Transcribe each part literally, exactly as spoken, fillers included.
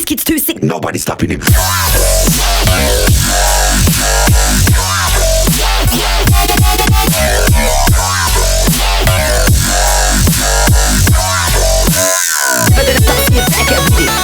kid's too sick, Nobody's stopping him. but then I start seeing better get with it.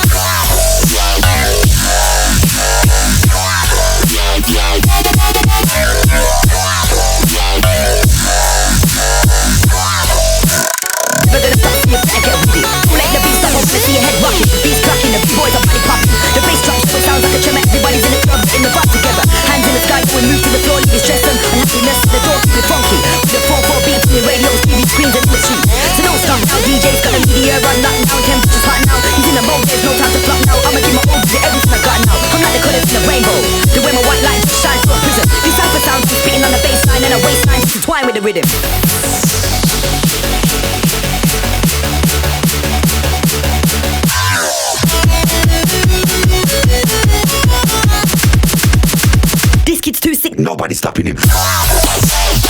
But then I start seeing better get with it. Let the beat stop, let's see your head rocking. Beats cracking, the boys are body popping. The bass drop, so it sounds like a tremor. Everybody's in the club, in the vibe together. Hands in the sky, so we move to the floor, leaving stress and unhappiness. The door keep it funky. With the four four beats, the radios, T V screens, and the street. So no stop now, D J's got the media run right now. Temperature's hot now, he's in the mode, there's no time to flop now. I'ma give my all to everything I got now. I'm like the colours in the rainbow. The way my white light shines through a prism. These cypher sounds keep spitting on the bass line and a waistline intertwine with the rhythm. This kid's too sick, Nobody's stopping him.